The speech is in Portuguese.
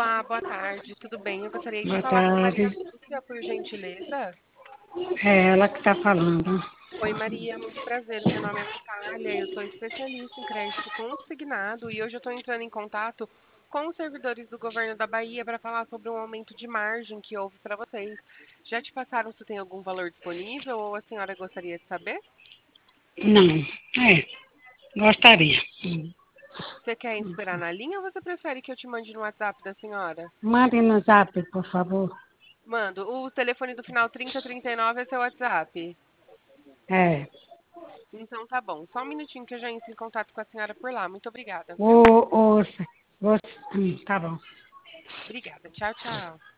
Olá, boa tarde, tudo bem? Eu gostaria de Boa falar com Maria tarde. Lúcia, por gentileza. É ela que está falando. Oi, Maria, muito prazer. Meu nome é Natália, eu sou especialista em crédito consignado e hoje eu estou entrando em contato com os servidores do governo da Bahia para falar sobre um aumento de margem que houve para vocês. Já te passaram se tem algum valor disponível ou a senhora gostaria de saber? Não, gostaria. Você quer esperar na linha ou você prefere que eu te mande no WhatsApp da senhora? Mande no zap, por favor. Mando. O telefone do final 3039 é seu WhatsApp. É. Então tá bom. Só um minutinho que eu já entro em contato com a senhora por lá. Muito obrigada, O, viu? o, tá bom. Obrigada. Tchau, tchau.